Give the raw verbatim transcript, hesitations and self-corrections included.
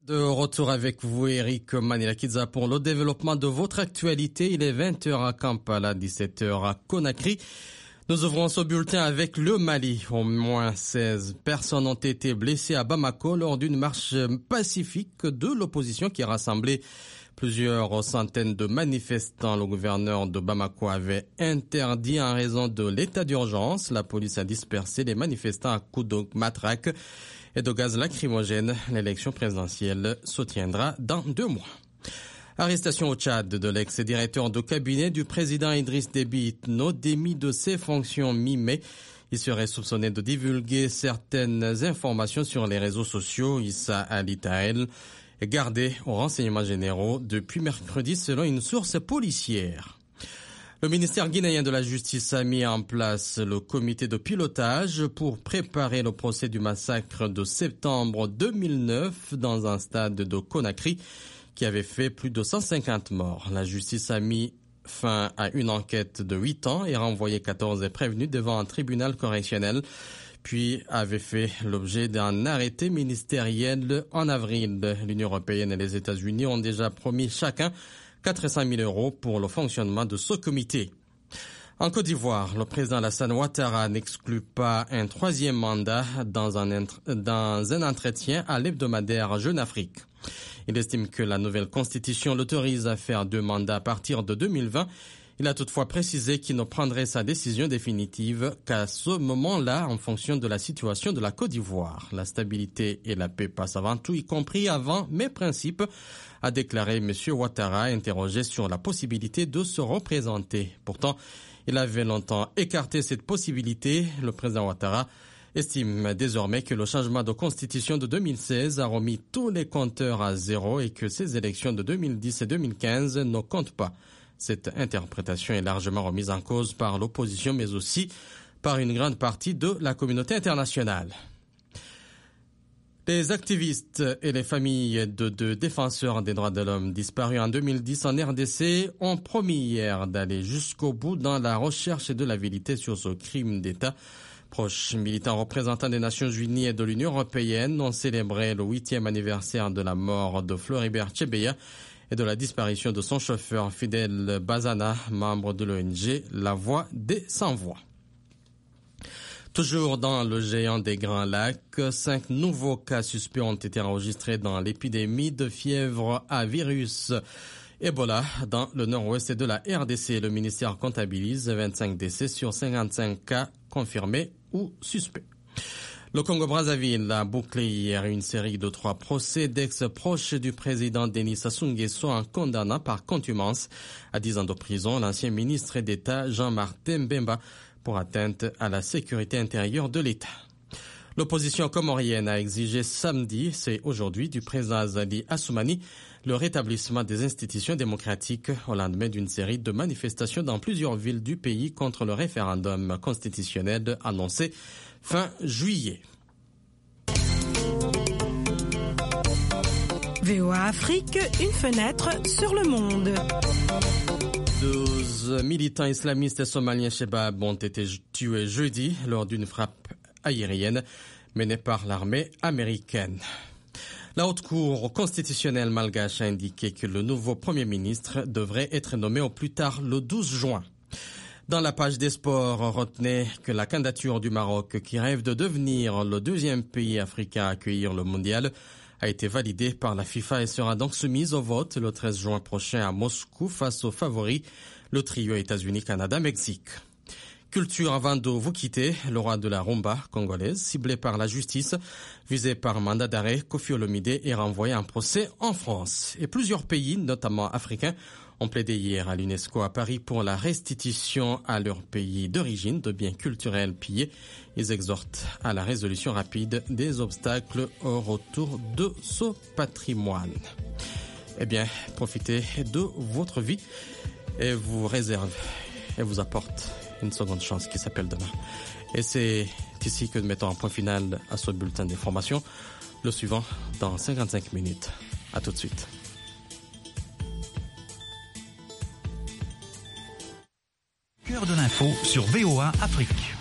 De retour avec vous, Eric Manilakidza, pour le développement de votre actualité. Il est vingt heures à Kampala, dix-sept heures à Conakry. Nous ouvrons ce bulletin avec le Mali. Au moins seize personnes ont été blessées à Bamako lors d'une marche pacifique de l'opposition qui a rassemblé plusieurs centaines de manifestants. Le gouverneur de Bamako avait interdit en raison de l'état d'urgence. La police a dispersé les manifestants à coups de matraque et de gaz lacrymogène. L'élection présidentielle se tiendra dans deux mois. Arrestation au Tchad de l'ex-directeur de cabinet du président Idriss Déby Itno, démis de ses fonctions mi-mai. Il serait soupçonné de divulguer certaines informations sur les réseaux sociaux. Issa Ali Tahel est gardé aux renseignements généraux depuis mercredi selon une source policière. Le ministère guinéen de la Justice a mis en place le comité de pilotage pour préparer le procès du massacre de septembre deux mille neuf dans un stade de Conakry qui avait fait plus de cent cinquante morts. La justice a mis fin à une enquête de huit ans et renvoyé quatorze prévenus devant un tribunal correctionnel, puis avait fait l'objet d'un arrêté ministériel en avril. L'Union européenne et les États-Unis ont déjà promis chacun quatre cent mille euros pour le fonctionnement de ce comité. En Côte d'Ivoire, le président Alassane Ouattara n'exclut pas un troisième mandat dans un, dans un entretien à l'hebdomadaire Jeune Afrique. Il estime que la nouvelle constitution l'autorise à faire deux mandats à partir de deux mille vingt. Il a toutefois précisé qu'il ne prendrait sa décision définitive qu'à ce moment-là en fonction de la situation de la Côte d'Ivoire. La stabilité et la paix passent avant tout, y compris avant mes principes, a déclaré M. Ouattara, interrogé sur la possibilité de se représenter. Pourtant, il avait longtemps écarté cette possibilité. Le président Ouattara estime désormais que le changement de constitution de deux mille seize a remis tous les compteurs à zéro et que ces élections de deux mille dix et deux mille quinze ne comptent pas. Cette interprétation est largement remise en cause par l'opposition, mais aussi par une grande partie de la communauté internationale. Les activistes et les familles de deux défenseurs des droits de l'homme disparus en deux mille dix en R D C ont promis hier d'aller jusqu'au bout dans la recherche de la vérité sur ce crime d'État. Proches militants représentants des Nations Unies et de l'Union européenne ont célébré le huitième anniversaire de la mort de Floribert Chebeya et de la disparition de son chauffeur Fidel Bazana, membre de l'O N G La Voix des Sans-Voix. Toujours dans le géant des Grands Lacs, cinq nouveaux cas suspects ont été enregistrés dans l'épidémie de fièvre à virus Ebola dans le nord-ouest de la R D C. Le ministère comptabilise vingt-cinq décès sur cinquante-cinq cas confirmés ou suspects. Le Congo-Brazzaville a bouclé hier une série de trois procès d'ex-proches du président Denis Sassou Nguesso en condamnant par contumace à dix ans de prison l'ancien ministre d'État Jean-Martin Bemba pour atteinte à la sécurité intérieure de l'État. L'opposition comorienne a exigé samedi, c'est aujourd'hui, du président Azali Assoumani le rétablissement des institutions démocratiques au lendemain d'une série de manifestations dans plusieurs villes du pays contre le référendum constitutionnel annoncé fin juillet. V O A Afrique, une fenêtre sur le monde. douze militants islamistes somaliens Shebab ont été tués jeudi lors d'une frappe aérienne menée par l'armée américaine. La Haute Cour constitutionnelle malgache a indiqué que le nouveau Premier ministre devrait être nommé au plus tard le douze juin. Dans la page des sports, retenez que la candidature du Maroc, qui rêve de devenir le deuxième pays africain à accueillir le mondial, a été validée par la FIFA et sera donc soumise au vote le treize juin prochain à Moscou face aux favoris, le trio États-Unis, Canada, Mexique. Culture avant de vous quitter, le roi de la rumba congolaise, ciblé par la justice, visé par mandat d'arrêt, Koffi Olomide est renvoyé en procès en France. Et plusieurs pays, notamment africains, ont plaidé hier à l'UNESCO à Paris pour la restitution à leur pays d'origine de biens culturels pillés. Ils exhortent à la résolution rapide des obstacles au retour de ce patrimoine. Eh bien, profitez de votre vie et vous réserve et vous apporte une seconde chance qui s'appelle demain. Et c'est ici que nous mettons un point final à ce bulletin d'information. Le suivant dans cinquante-cinq minutes. À tout de suite. Cœur de l'info sur V O A Afrique.